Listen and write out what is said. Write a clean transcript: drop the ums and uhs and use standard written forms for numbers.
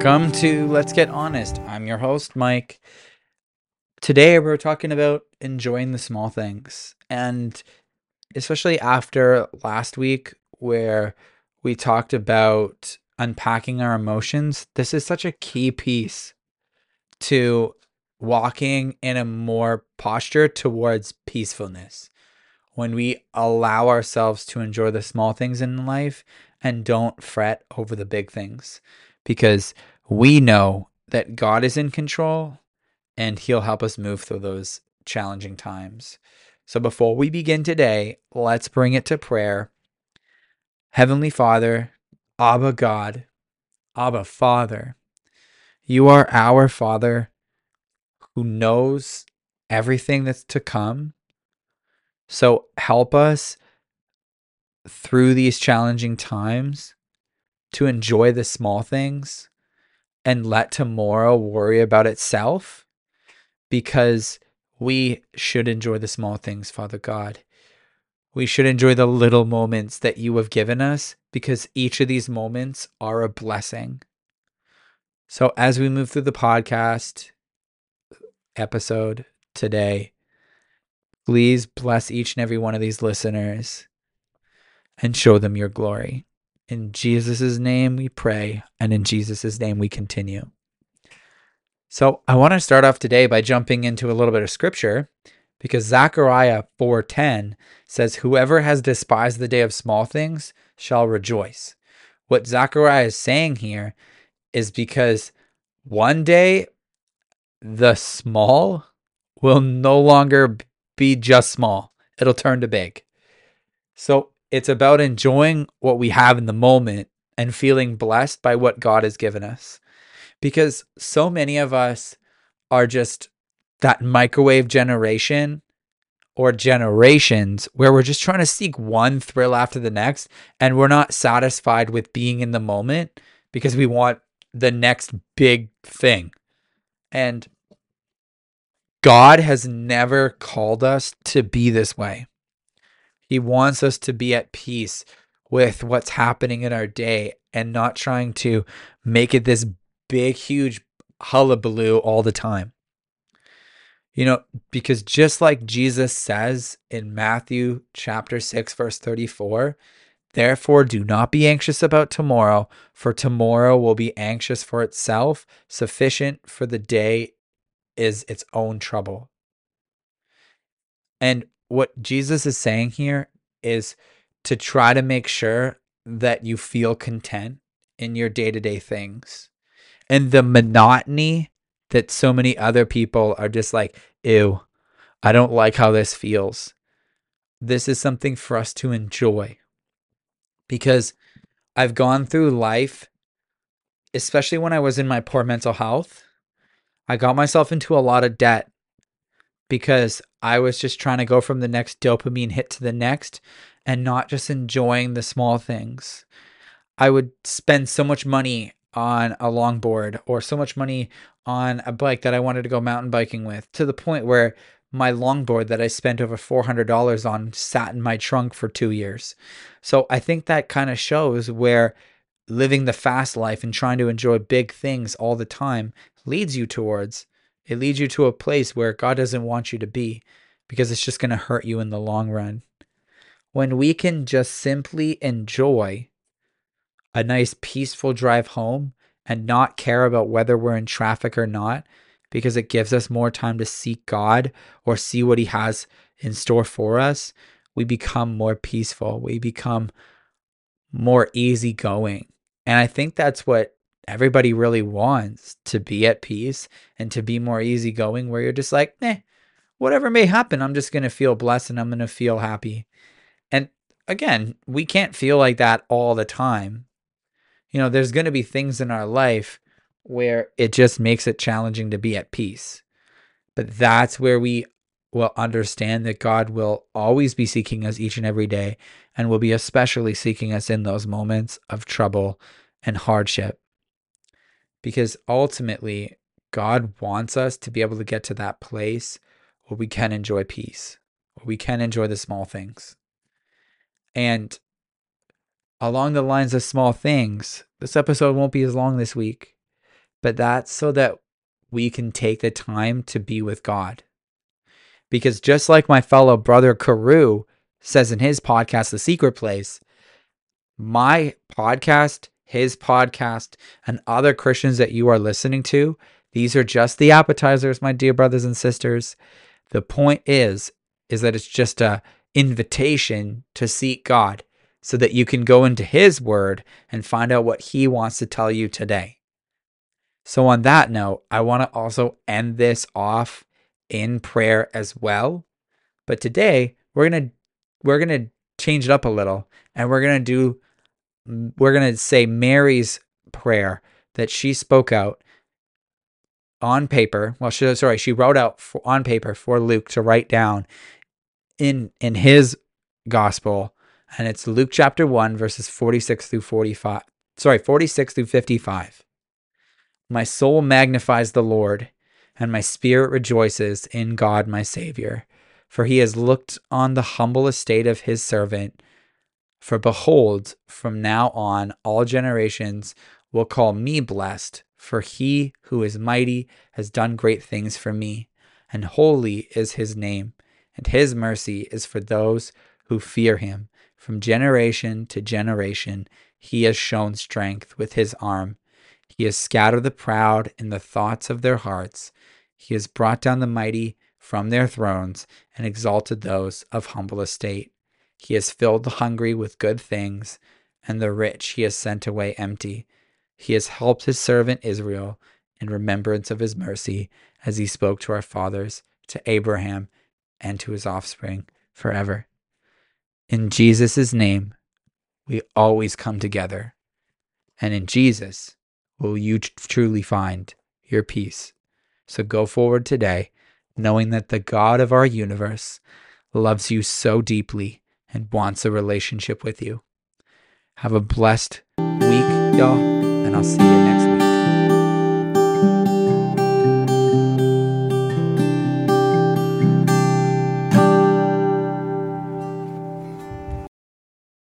Welcome to Let's Get Honest. I'm your host, Mike. Today we're talking about enjoying the small things. And especially after last week, where we talked about unpacking our emotions, this is such a key piece to walking in a more posture towards peacefulness. When we allow ourselves to enjoy the small things in life and don't fret over the big things, because we know that God is in control and He'll help us move through those challenging times. So before we begin today, let's bring it to prayer. Heavenly Father, Abba God, Abba Father, you are our Father who knows everything that's to come. So help us through these challenging times to enjoy the small things and let tomorrow worry about itself, because we should enjoy the small things, Father God. We should enjoy the little moments that you have given us, because each of these moments are a blessing. So as we move through the podcast episode today, please bless each and every one of these listeners and show them your glory. In Jesus' name we pray, and in Jesus' name we continue. So I want to start off today by jumping into a little bit of scripture, because Zechariah 4:10 says, "Whoever has despised the day of small things shall rejoice." What Zechariah is saying here is because one day the small will no longer be just small. It'll turn to big. So it's about enjoying what we have in the moment and feeling blessed by what God has given us. Because so many of us are just that microwave generation or generations where we're just trying to seek one thrill after the next, and we're not satisfied with being in the moment because we want the next big thing. And God has never called us to be this way. He wants us to be at peace with what's happening in our day and not trying to make it this big, huge hullabaloo all the time. Because just like Jesus says in Matthew chapter 6, verse 34, "Therefore do not be anxious about tomorrow, for tomorrow will be anxious for itself. Sufficient for the day is its own trouble." And what Jesus is saying here is to try to make sure that you feel content in your day-to-day things. And the monotony that so many other people are just like, ew, I don't like how this feels. This is something for us to enjoy, because I've gone through life, especially when I was in my poor mental health. I got myself into a lot of debt because I was just trying to go from the next dopamine hit to the next and not just enjoying the small things. I would spend so much money on a longboard or so much money on a bike that I wanted to go mountain biking with, to the point where my longboard that I spent over $400 on sat in my trunk for 2 years. So I think that kind of shows where living the fast life and trying to enjoy big things all the time leads you towards. It leads you to a place where God doesn't want you to be, because it's just going to hurt you in the long run. When we can just simply enjoy a nice peaceful drive home and not care about whether we're in traffic or not, because it gives us more time to seek God or see what He has in store for us, we become more peaceful. We become more easygoing. And I think that's what everybody really wants, to be at peace and to be more easygoing, where you're just like, whatever may happen, I'm just going to feel blessed and I'm going to feel happy. And again, we can't feel like that all the time. There's going to be things in our life where it just makes it challenging to be at peace. But that's where we will understand that God will always be seeking us each and every day, and will be especially seeking us in those moments of trouble and hardship. Because ultimately, God wants us to be able to get to that place where we can enjoy peace, where we can enjoy the small things. And along the lines of small things, this episode won't be as long this week, but that's so that we can take the time to be with God. Because just like my fellow brother Karu says in his podcast, The Secret Place, my podcast, his podcast, and other Christians that you are listening to, these are just the appetizers, my dear brothers and sisters. The point is that it's just a invitation to seek God so that you can go into his word and find out what he wants to tell you today. So on that note, I want to also end this off in prayer as well. But today we're going to change it up a little, and we're going to say Mary's prayer that she spoke out on paper. Well, she wrote out on paper for Luke to write down in his gospel, and it's Luke chapter 1 verses 46 through 45. 46 through 55. My soul magnifies the Lord, and my spirit rejoices in God my Savior, for he has looked on the humble estate of his servant. For behold, from now on all generations will call me blessed, for he who is mighty has done great things for me, and holy is his name, and his mercy is for those who fear him. From generation to generation he has shown strength with his arm. He has scattered the proud in the thoughts of their hearts. He has brought down the mighty from their thrones and exalted those of humble estate. He has filled the hungry with good things, and the rich he has sent away empty. He has helped his servant Israel in remembrance of his mercy, as he spoke to our fathers, to Abraham, and to his offspring forever. In Jesus' name, we always come together. And in Jesus will you truly find your peace. So go forward today, knowing that the God of our universe loves you so deeply and wants a relationship with you. Have a blessed week, y'all, and I'll see you next week.